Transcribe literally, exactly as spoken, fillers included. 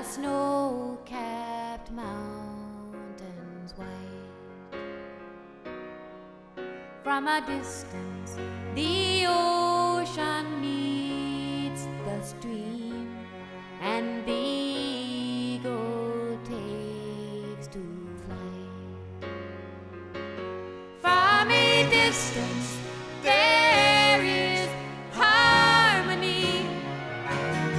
snow-capped mountains white. From a distance, the ocean meets the stream, and the eagle takes to flight. From a distance,